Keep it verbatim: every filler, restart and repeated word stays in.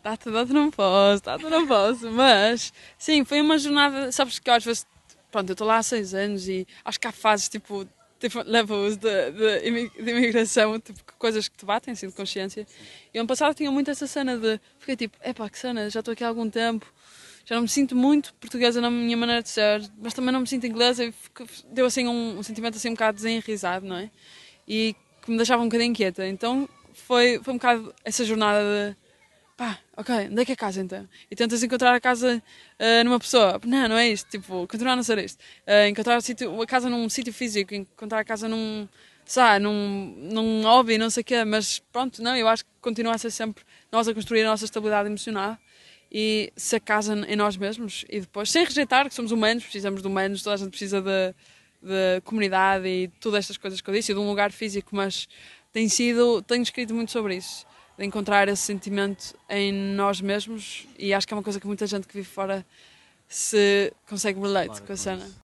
Data, data não posso, data não posso, mas sim, foi uma jornada, sabes que às vezes, pronto, eu estou lá há seis anos e acho que há fases tipo, tipo levels de, de, imi- de imigração, tipo, coisas que te batem, assim, de consciência. E ano passado tinha muito essa cena de, fiquei tipo, epá, que cena, já estou aqui há algum tempo, já não me sinto muito portuguesa na minha maneira de ser, mas também não me sinto inglesa e fico- deu assim um, um sentimento assim um bocado desenraizado, não é? E que me deixava um bocadinho inquieta. Então foi, foi um bocado essa jornada de pá, ok, onde é que é a casa então? E tentas encontrar a casa uh, numa pessoa. Não, não é isto, tipo, continuar a não ser isto. Uh, encontrar a, sítio, a casa num sítio físico, encontrar a casa num, sabe, num, num hobby, não sei o quê, mas pronto, não, eu acho que continua a ser sempre nós a construir a nossa estabilidade emocional e se a casa em nós mesmos e depois, sem rejeitar que somos humanos, precisamos de humanos, toda a gente precisa de, de comunidade e todas estas coisas que eu disse, e de um lugar físico, mas tem sido, tenho escrito muito sobre isso de encontrar esse sentimento em nós mesmos e acho que é uma coisa que muita gente que vive fora se consegue relate Claro, com a com cena. isso.